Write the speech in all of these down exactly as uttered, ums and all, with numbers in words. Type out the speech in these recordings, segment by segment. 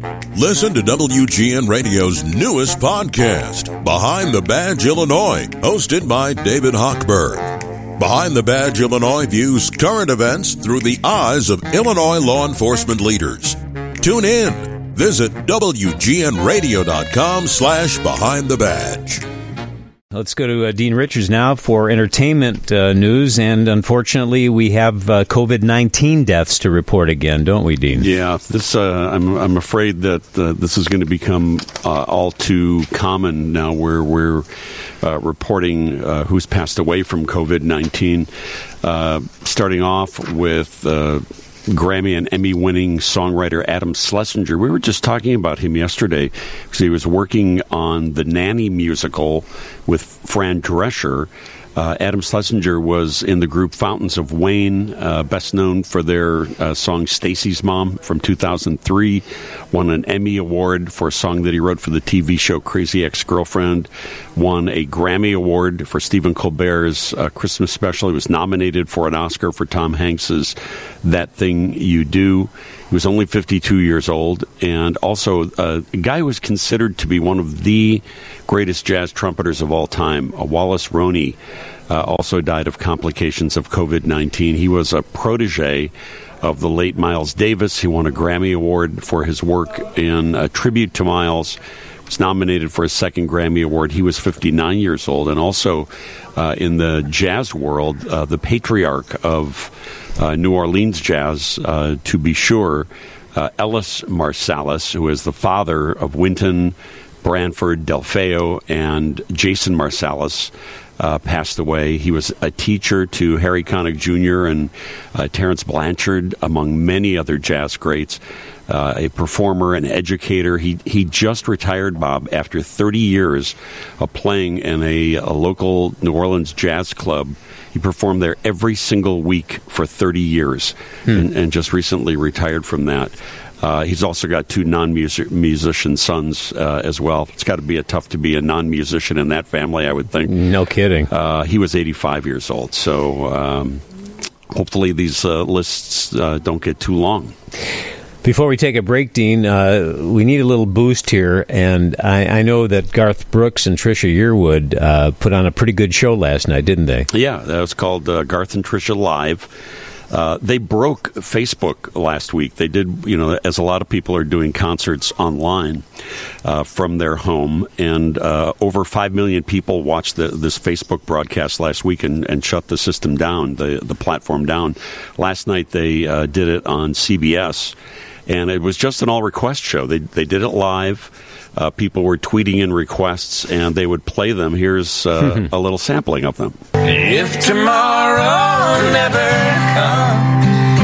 Listen to W G N Radio's newest podcast, Behind the Badge Illinois, hosted by David Hochberg. Behind the Badge Illinois views current events through the eyes of Illinois law enforcement leaders. Tune in. Visit W G N radio dot com slash behind the badge. Let's go to uh, Dean Richards now for entertainment uh, news, and unfortunately, we have uh, covid nineteen deaths to report again, don't we, Dean? Yeah, this uh, I'm I'm afraid that uh, this is going to become uh, all too common now, where we're uh, reporting uh, who's passed away from covid nineteen. Uh, starting off with Uh, Grammy and Emmy-winning songwriter Adam Schlesinger. We were just talking about him yesterday because he was working on the Nanny musical with Fran Drescher. Uh, Adam Schlesinger was in the group Fountains of Wayne, uh, best known for their uh, song Stacy's Mom from two thousand three, won an Emmy Award for a song that he wrote for the T V show Crazy Ex-Girlfriend, won a Grammy Award for Stephen Colbert's uh, Christmas special. He was nominated for an Oscar for Tom Hanks's That Thing You Do. He was only fifty-two years old, and also uh, a guy who was considered to be one of the greatest jazz trumpeters of all time. Uh, Wallace Roney uh, also died of complications of covid nineteen. He was a protege of the late Miles Davis. He won a Grammy Award for his work in a tribute to Miles. He was nominated for his second Grammy Award. He was fifty-nine years old, and also uh, in the jazz world, uh, the patriarch of Uh, New Orleans jazz, uh, to be sure, uh, Ellis Marsalis, who is the father of Wynton, Branford, Delfeo, and Jason Marsalis, uh, passed away. He was a teacher to Harry Connick Junior and uh, Terrence Blanchard, among many other jazz greats. Uh, a performer, an educator. He he just retired, Bob, after thirty years of playing in a, a local New Orleans jazz club. He performed there every single week for thirty years, hmm. and, and just recently retired from that. Uh, he's also got two non-musician sons uh, as well. It's got to be a tough to be a non-musician in that family, I would think. No kidding. Uh, he was eighty-five years old, so um, hopefully these uh, lists uh, don't get too long. Before we take a break, Dean, uh, we need a little boost here, and I, I know that Garth Brooks and Trisha Yearwood uh, put on a pretty good show last night, didn't they? Yeah, that was called uh, Garth and Trisha Live. Uh, they broke Facebook last week. They did, you know, as a lot of people are doing concerts online uh, from their home, and uh, over five million people watched the, this Facebook broadcast last week and, and shut the system down, the, the platform down. Last night they uh, did it on C B S, and it was just an all-request show. They they did it live. Uh, people were tweeting in requests, and they would play them. Here's uh, a little sampling of them. If tomorrow never comes,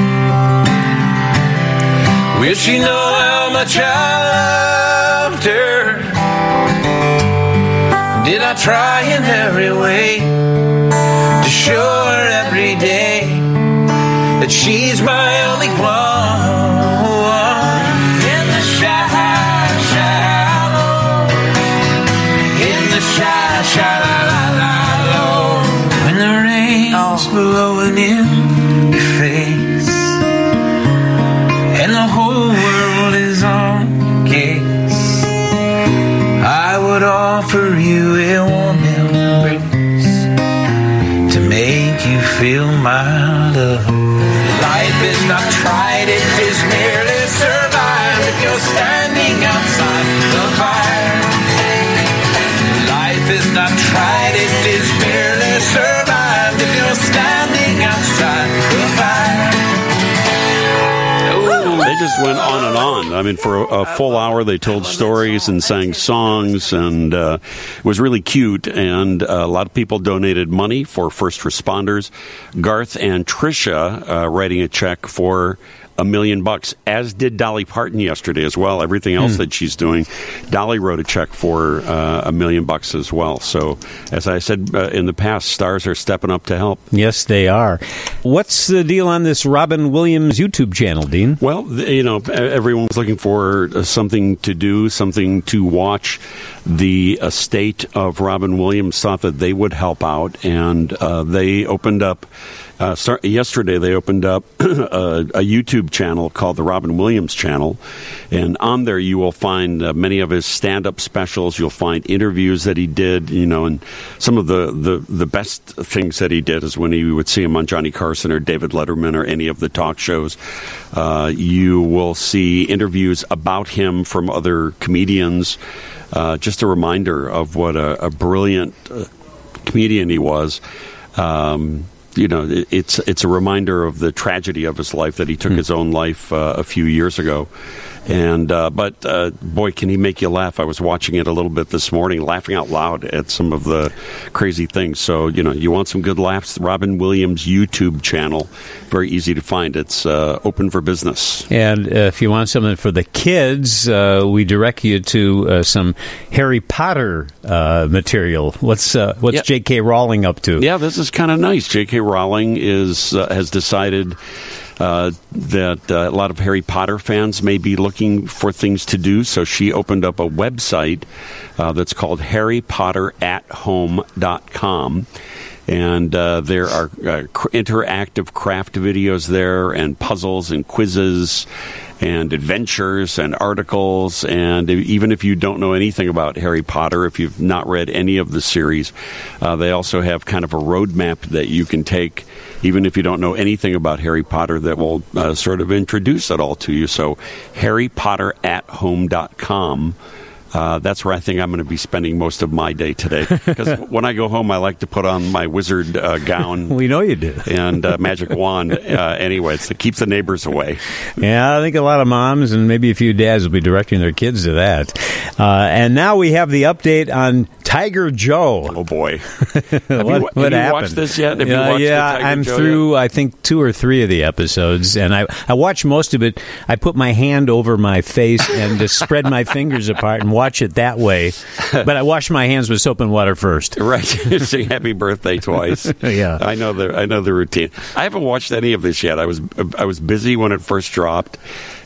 will she know how much I loved her? Did I try in every way to show her every day that she's my only one? In the shallow, in the shallow, when the rain's blowing in your face and the whole world is on gaze, I would offer you a warm embrace to make you feel my love. Life is not tried, it is merely survived if you're standing outside the fire. Life is not tried, it is merely survived if you're standing outside the fire. They just went on and on. I mean, for a, a full hour, they told stories and sang songs, and uh, it was really cute. And uh, a lot of people donated money for first responders. Garth and Trisha uh, writing a check for a million bucks, as did Dolly Parton yesterday as well. Everything else mm. that she's doing, Dolly wrote a check for uh, a million bucks as well. So, as I said uh, in the past, stars are stepping up to help. Yes, they are. What's the deal on this Robin Williams YouTube channel, Dean? Well, you know, everyone's looking for something to do, something to watch. The estate of Robin Williams thought that they would help out, and uh, they opened up Uh, start, yesterday, they opened up a, a YouTube channel called the Robin Williams Channel, and on there you will find uh, many of his stand-up specials. You'll find interviews that he did, you know, and some of the, the, the best things that he did is when you would see him on Johnny Carson or David Letterman or any of the talk shows. Uh, you will see interviews about him from other comedians. Uh, just a reminder of what a, a brilliant uh, comedian he was. Um, you know, it, it's it's a reminder of the tragedy of his life, that he took mm. his own life uh, a few years ago. And uh, but uh, boy, can he make you laugh! I was watching it a little bit this morning, laughing out loud at some of the crazy things. So you know, you want some good laughs? Robin Williams YouTube channel, very easy to find. It's uh, open for business. And uh, if you want something for the kids, uh, we direct you to uh, some Harry Potter uh, material. What's uh, what's yeah. J K. Rowling up to? Yeah, this is kind of nice. J K. Rowling is uh, has decided. Uh, that uh, a lot of Harry Potter fans may be looking for things to do, so she opened up a website uh, that's called harry potter at home dot com. And uh, there are uh, cr- interactive craft videos there, and puzzles and quizzes and adventures and articles. And even if you don't know anything about Harry Potter, if you've not read any of the series, uh, they also have kind of a roadmap that you can take, even if you don't know anything about Harry Potter, that will uh, sort of introduce it all to you. So harry potter at home dot com. Uh, that's where I think I'm going to be spending most of my day today. Because when I go home, I like to put on my wizard uh, gown. We know you do. And uh, magic wand. Uh, anyway, it's to keep the neighbors away. Yeah, I think a lot of moms and maybe a few dads will be directing their kids to that. Uh, and now we have the update on Tiger Joe. Oh, boy. Have what, you, what have you happened? watched this yet? Have uh, you watched yeah, the Tiger I'm Joe through, yet? I think, two or three of the episodes. And I, I watched most of it. I put my hand over my face and just spread my fingers apart and watch it that way. But I wash my hands with soap and water first. Right. Sing happy birthday twice. Yeah. I know the I know the routine. I haven't watched any of this yet. I was I was busy when it first dropped,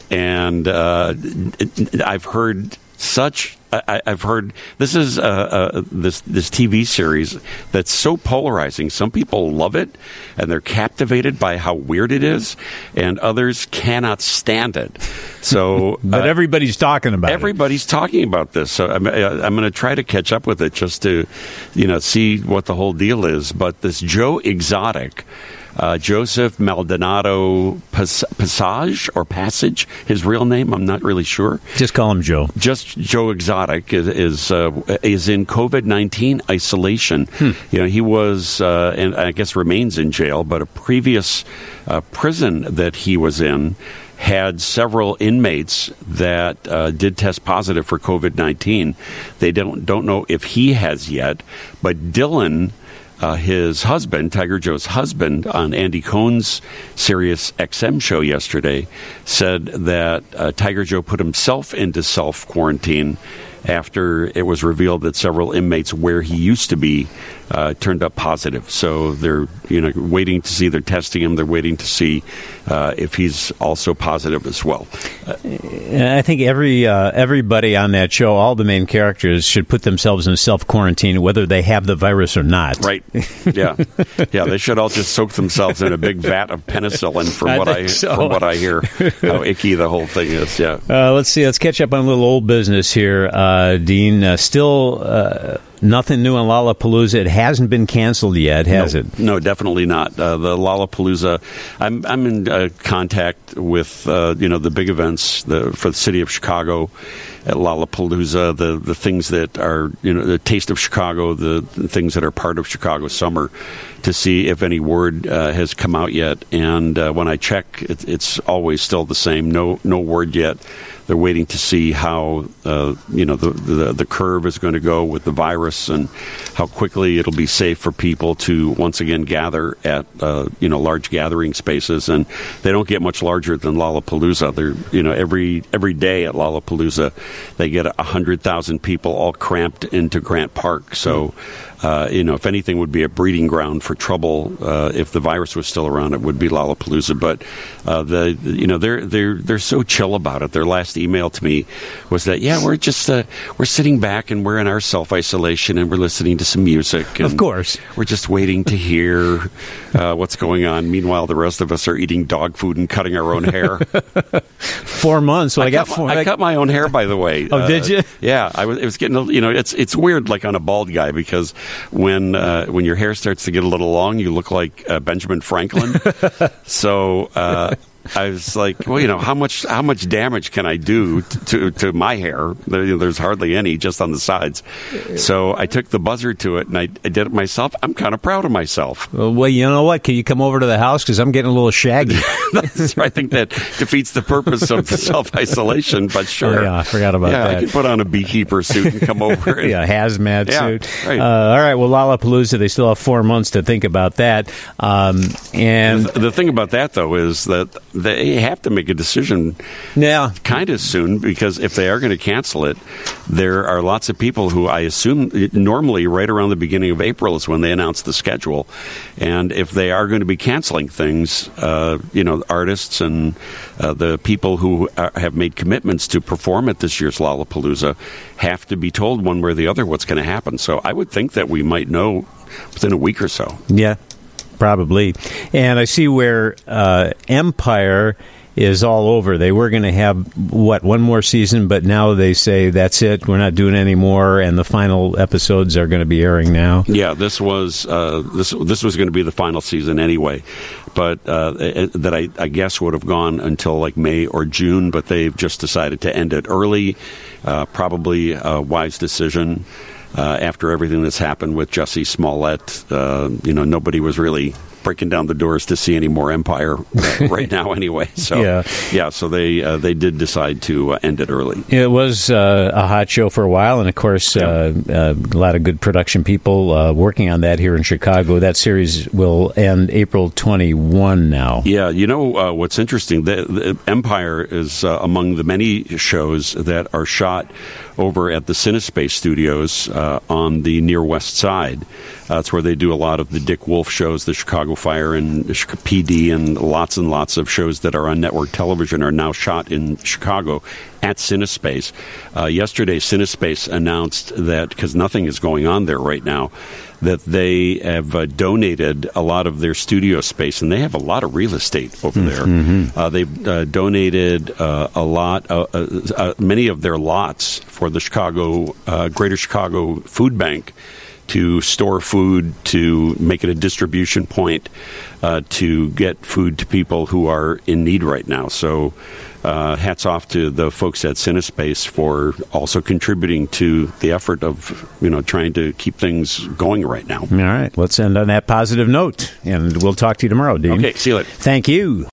and uh, it, I've heard such I, I've heard this is uh, uh, this this T V series that's so polarizing. Some people love it, and they're captivated by how weird it is, and others cannot stand it. So, but uh, everybody's talking about everybody's it. talking about this. So I'm, I'm going to try to catch up with it just to, you know, see what the whole deal is. But this Joe Exotic. Uh, Joseph Maldonado Passage or Passage, his real name, I'm not really sure. Just call him Joe. Just Joe Exotic is is, uh, is in COVID nineteen isolation. Hmm. You know, he was, uh, and I guess remains in jail, but a previous uh, prison that he was in had several inmates that uh, did test positive for COVID nineteen. They don't don't know if he has yet, but Dylan. Uh, his husband, Tiger Joe's husband, on Andy Cohen's Sirius X M show yesterday, said that uh, Tiger Joe put himself into self-quarantine after it was revealed that several inmates where he used to be uh, turned up positive. So they're, you know, waiting to see. They're testing him. They're waiting to see uh, if he's also positive as well. Uh, I think every uh, everybody on that show, all the main characters, should put themselves in self-quarantine, whether they have the virus or not. Right. Yeah. Yeah. They should all just soak themselves in a big vat of penicillin. From I what I so. from what I hear, how icky the whole thing is. Yeah. Uh, let's see. Let's catch up on a little old business here, uh, Dean. Uh, still. Uh, Nothing new on Lollapalooza. It hasn't been canceled yet, has no, it? No, definitely not. Uh, the Lollapalooza. I'm I'm in uh, contact with uh, you know the big events the, for the city of Chicago at Lollapalooza. The the things that are you know the taste of Chicago, the, the things that are part of Chicago summer, to see if any word uh, has come out yet. And uh, when I check, it, it's always still the same. No no word yet. They're waiting to see how uh, you know the, the the curve is going to go with the virus and how quickly it'll be safe for people to once again gather at uh, you know large gathering spaces. And they don't get much larger than Lollapalooza. They're you know every every day at Lollapalooza they get a hundred thousand people all cramped into Grant Park. So. Uh, you know, if anything would be a breeding ground for trouble, uh, if the virus was still around, it would be Lollapalooza. But uh, the you know they're they're they're so chill about it. Their last email to me was that yeah, we're just uh, we're sitting back and we're in our self isolation. isolation, and we're listening to some music. And of course. We're just waiting to hear uh, what's going on. Meanwhile, the rest of us are eating dog food and cutting our own hair. Four months. Well, I, I got cut four. My, I cut my own hair, by the way. Oh, uh, did you? Yeah, I was. It was getting. You know, it's it's weird, like on a bald guy, because when uh, when your hair starts to get a little long, you look like uh, Benjamin Franklin. so. Uh, I was like, well, you know, how much how much damage can I do to to my hair? There, there's hardly any, just on the sides. So I took the buzzer to it, and I, I did it myself. I'm kind of proud of myself. Well, you know what? Can you come over to the house? Because I'm getting a little shaggy. That's, I think that defeats the purpose of the self-isolation, but sure. Oh, yeah, I forgot about yeah, that. I can put on a beekeeper suit and come over. And, yeah, hazmat yeah, suit. Right. Uh, all right, well, Lollapalooza, they still have four months to think about that. Um, and the, the thing about that, though, is that they have to make a decision yeah. kind of soon, because if they are going to cancel it, there are lots of people who I assume normally right around the beginning of April is when they announce the schedule. And if they are going to be canceling things, uh, you know, artists and uh, the people who are, have made commitments to perform at this year's Lollapalooza have to be told one way or the other what's going to happen. So I would think that we might know within a week or so. Yeah, probably. And I see where uh, Empire is all over. They were going to have, what, one more season, but now they say that's it, we're not doing any more, and the final episodes are going to be airing now. Yeah, this was uh, this this was going to be the final season anyway, but uh, it, that I, I guess would have gone until like May or June, but they've just decided to end it early. Uh, probably a wise decision. Uh, after everything that's happened with Jussie Smollett, uh, you know, nobody was really breaking down the doors to see any more Empire uh, right now anyway. So, yeah. yeah, so they uh, they did decide to uh, end it early. It was uh, a hot show for a while, and of course, yeah. uh, uh, a lot of good production people uh, working on that here in Chicago. That series will end April twenty-first now. Yeah, you know uh, what's interesting? The, the Empire is uh, among the many shows that are shot over at the Cinespace Studios uh, on the near west side. Uh, that's where they do a lot of the Dick Wolf shows, the Chicago Fire and P D, and lots and lots of shows that are on network television are now shot in Chicago at Cinespace. Uh, yesterday, Cinespace announced that, because nothing is going on there right now, that they have uh, donated a lot of their studio space, and they have a lot of real estate over there. Mm-hmm. Uh, they've uh, donated uh, a lot, uh, uh, uh, many of their lots for the Chicago, uh, Greater Chicago Food Bank, to store food, to make it a distribution point, uh, to get food to people who are in need right now. So uh, hats off to the folks at Cinespace for also contributing to the effort of, you know, trying to keep things going right now. All right. Let's end on that positive note, and we'll talk to you tomorrow, Dean. Okay, see you later. Thank you.